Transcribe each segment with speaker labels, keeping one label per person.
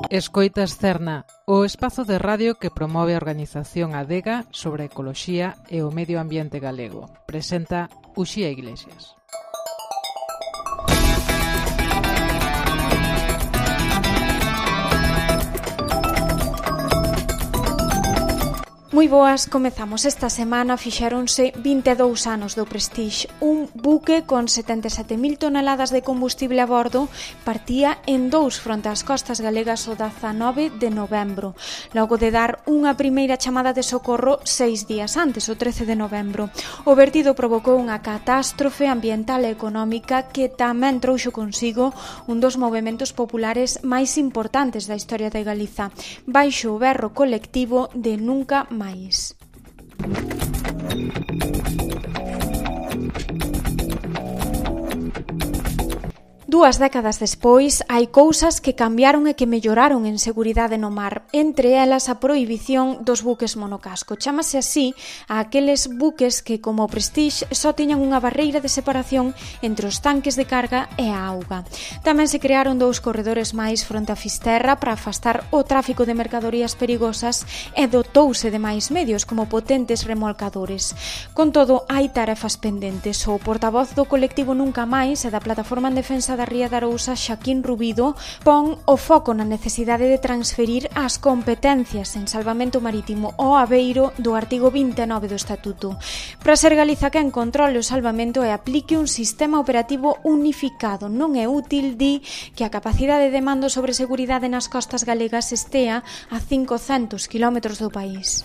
Speaker 1: Escoitas Cerna, o espazo de radio que promove a organización Adega sobre a ecoloxía e o medio ambiente galego. Presenta Uxía Iglesias.
Speaker 2: Moi boas, comezamos esta semana, fixéronse 22 anos do Prestige. Un buque con 77.000 toneladas de combustible a bordo partía en dous fronte ás costas galegas o 19 de novembro, logo de dar unha primeira chamada de socorro 6 días antes, o 13 de novembro. O vertido provocou unha catástrofe ambiental e económica que tamén trouxo consigo un dos movementos populares máis importantes da historia de Galiza, baixo o berro colectivo de Nunca Máis. Dúas décadas despois, hai cousas que cambiaron e que melloraron en seguridade no mar, entre elas a prohibición dos buques monocasco. Chámase así a aqueles buques que, como o Prestige, só tiñan unha barreira de separación entre os tanques de carga e a auga. Tamén se crearon dous corredores máis fronte a Fisterra para afastar o tráfico de mercadorías perigosas e dotouse de máis medios, como potentes remolcadores. Con todo, hai tarefas pendentes. O portavoz do colectivo Nunca Máis e da Plataforma en Defensa da Ría de Arousa, Xaquín Rubido, pon o foco na necesidade de transferir as competencias en salvamento marítimo ao Aveiro do artigo 29 do Estatuto. Para ser Galiza quen controle o salvamento e aplique un sistema operativo unificado. Non é útil, di, que a capacidade de mando sobre seguridade nas costas galegas estea a 500 km do país.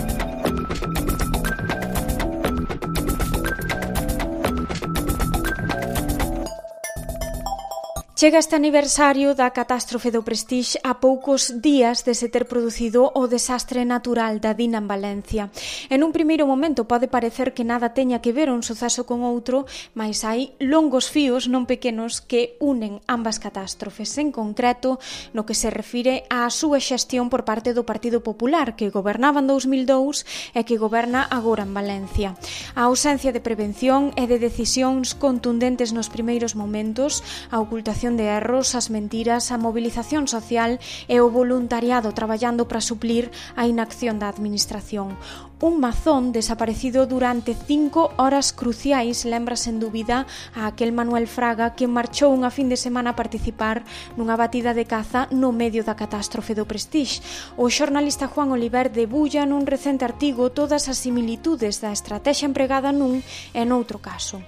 Speaker 2: Chega este aniversario da catástrofe do Prestige a poucos días de se ter producido o desastre natural da Dina en Valencia. En un primeiro momento pode parecer que nada teña que ver un suceso con outro, mas hai longos fíos non pequenos que unen ambas catástrofes, en concreto no que se refire á súa xestión por parte do Partido Popular, que gobernaba en 2002 e que goberna agora en Valencia. A ausencia de prevención e de decisións contundentes nos primeiros momentos, a ocultación de erros, as mentiras, a mobilización social e o voluntariado traballando para suplir a inacción da administración. Un Mazón desaparecido durante 5 horas cruciais lembra sen dúbida a aquel Manuel Fraga que marchou unha fin de semana a participar nunha batida de caza no medio da catástrofe do Prestige. O xornalista Juan Oliver debulla nun recente artigo todas as similitudes da estrategia empregada nun e noutro caso.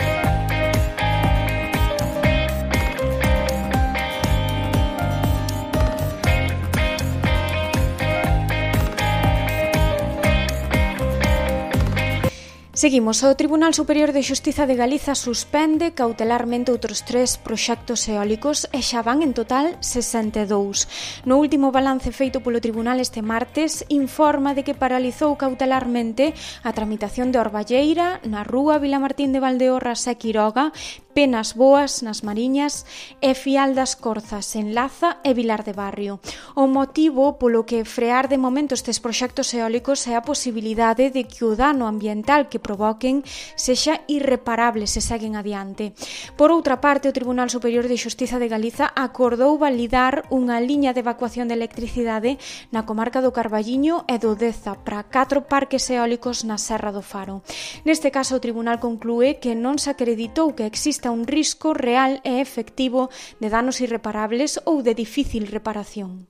Speaker 2: Seguimos. O Tribunal Superior de Xustiza de Galiza suspende cautelarmente outros 3 proxectos eólicos e xa van en total 62. No último balance feito polo Tribunal este martes, informa de que paralizou cautelarmente a tramitación de Orballeira, na Rúa, Vilamartín de Valdeorras e Quiroga, Penas Boas, nas Mariñas, e Fial das Corzas, en Laza e Vilar de Barrio. O motivo polo que frear de momento estes proxectos eólicos é a posibilidade de que o dano ambiental que provoquen sexa irreparable se seguen adiante. Por outra parte, o Tribunal Superior de Xustiza de Galiza acordou validar unha liña de evacuación de electricidade na comarca do Carballiño e do Deza para 4 parques eólicos na Serra do Faro. Neste caso, o Tribunal conclúe que non se acreditou que exista un risco real e efectivo de danos irreparables ou de difícil reparación.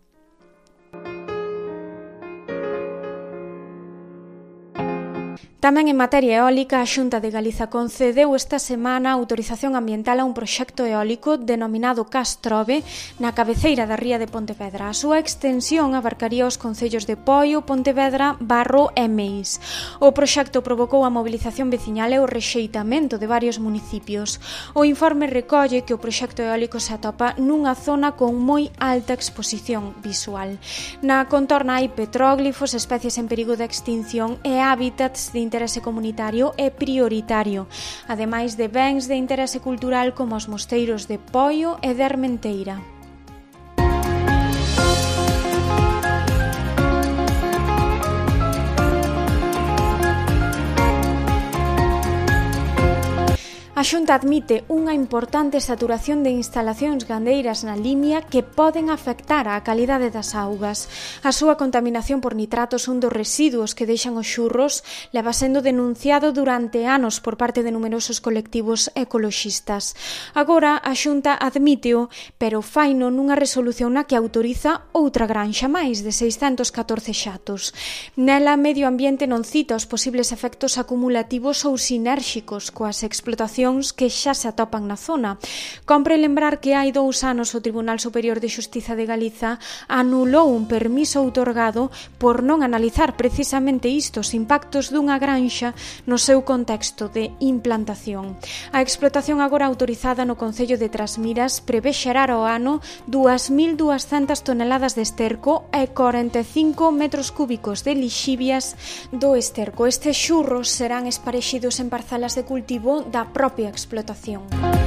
Speaker 2: Tamén en materia eólica, a Xunta de Galiza concedeu esta semana a autorización ambiental a un proxecto eólico denominado Castrove na cabeceira da ría de Pontevedra. A súa extensión abarcaría os concellos de Poio, Pontevedra, Barro e Meis. O proxecto provocou a mobilización veciñal e o rexeitamento de varios municipios. O informe recolle que o proxecto eólico se atopa nunha zona con moi alta exposición visual. Na contorna hai petróglifos, especies en perigo de extinción e hábitats de interese comunitario e prioritario, ademais de bens de interese cultural como os mosteiros de Poio e de Armenteira. A Xunta admite unha importante saturación de instalacións gandeiras na Limia que poden afectar á calidade das augas. A súa contaminación por nitratos, un dos residuos que deixan os xurros, leva sendo denunciado durante anos por parte de numerosos colectivos ecoloxistas. Agora a Xunta admíteo, pero faino nunha resolución na que autoriza outra granxa máis de 614 xatos. Nela, Medio Ambiente non cita os posibles efectos acumulativos ou sinérxicos coas explotacións que xa se atopan na zona. Compre lembrar que hai 2 anos o Tribunal Superior de Xustiza de Galiza anulou un permiso outorgado por non analizar precisamente isto, os impactos dunha granxa no seu contexto de implantación. A explotación agora autorizada no Concello de Trasmiras prevé xerar ao ano 2.200 toneladas de esterco e 45 metros cúbicos de lixivias do esterco. Estes xurros serán esparexidos en parcelas de cultivo da propia explotación.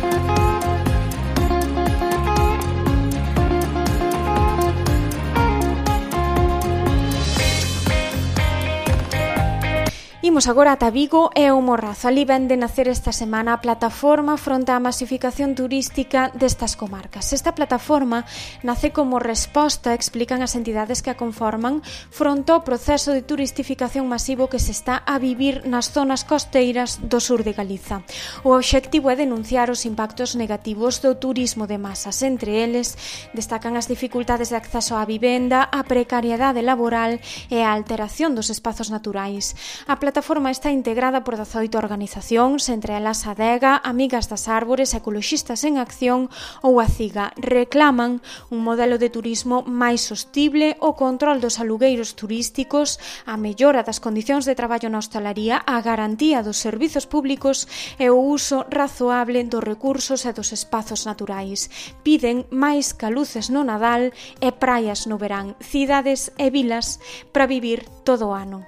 Speaker 2: Imos agora ata Vigo e o Morrazo. Ali ven de nacer esta semana a plataforma fronte á masificación turística destas comarcas. Esta plataforma nace como resposta, explican as entidades que a conforman, fronte ao proceso de turistificación masivo que se está a vivir nas zonas costeiras do sur de Galiza. O obxectivo é denunciar os impactos negativos do turismo de masas. Entre eles, destacan as dificultades de acceso á vivenda, a precariedade laboral e a alteración dos espazos naturais. A plataforma está integrada por 18 organizacións, entre elas a Adega, Amigas das Árbores, Ecoloxistas en Acción ou a CIGA. Reclaman un modelo de turismo máis sostible, o control dos alugueiros turísticos, a mellora das condicións de traballo na hostalaría, a garantía dos servizos públicos e o uso razoable dos recursos e dos espazos naturais. Piden máis caluces no Nadal e praias no verán, cidades e vilas para vivir todo o ano.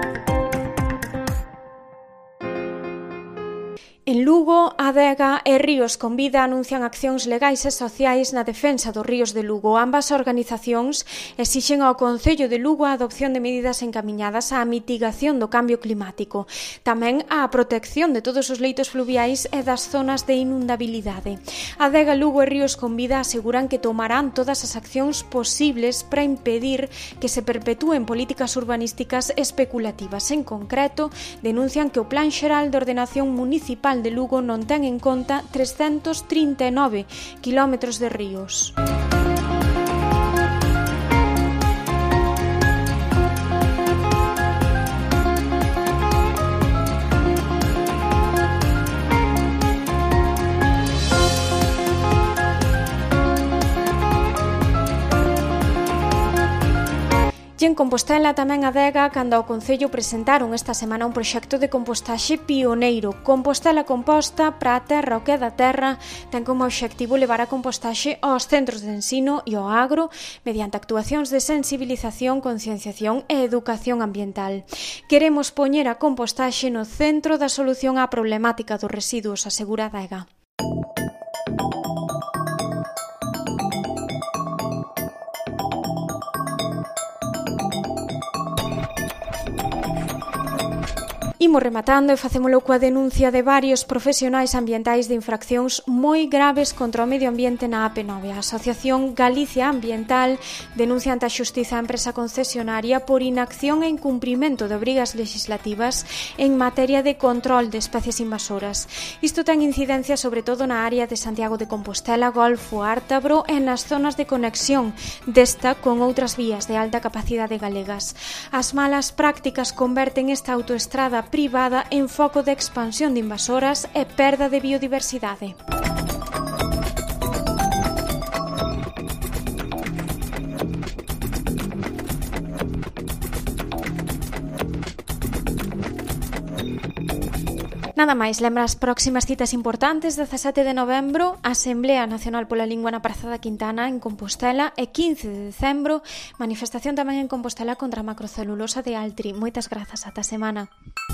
Speaker 2: En Lugo, Adega e Ríos con Vida anuncian accións legais e sociais na defensa dos ríos de Lugo. Ambas organizacións exixen ao Concello de Lugo a adopción de medidas encamiñadas á mitigación do cambio climático, tamén á protección de todos os leitos fluviais e das zonas de inundabilidade. Adega, Lugo e Ríos con Vida aseguran que tomarán todas as accións posibles para impedir que se perpetúen políticas urbanísticas especulativas. En concreto, denuncian que o Plan Xeral de Ordenación Municipal de Lugo non ten en conta 339 kilómetros de ríos. E en Compostela tamén Adega, cando ao Concello presentaron esta semana un proxecto de compostaxe pioneiro. Compostela Composta, para a terra o que é da terra, ten como obxectivo levar a compostaxe aos centros de ensino e ao agro mediante actuacións de sensibilización, concienciación e educación ambiental. Queremos poñer a compostaxe no centro da solución á problemática dos residuos, asegura Adega. Imos rematando e facémolo coa denuncia de varios profesionais ambientais de infraccións moi graves contra o medio ambiente na AP9. A Asociación Galicia Ambiental denuncia ante a Xustiza a empresa concesionaria por inacción e incumprimento de obrigas legislativas en materia de control de especies invasoras. Isto ten incidencia sobre todo na área de Santiago de Compostela, Golfo, Ártabro e nas zonas de conexión desta con outras vías de alta capacidade galegas. As malas prácticas converten esta autoestrada privada en foco de expansión de invasoras e perda de biodiversidade. Nada máis, lembra as próximas citas importantes: 17 de novembro, Asamblea Nacional pola Lingua na Praza da Quintana en Compostela, e 15 de decembro, manifestación tamén en Compostela contra a macrocelulosa de Altri. Moitas grazas, ata a semana.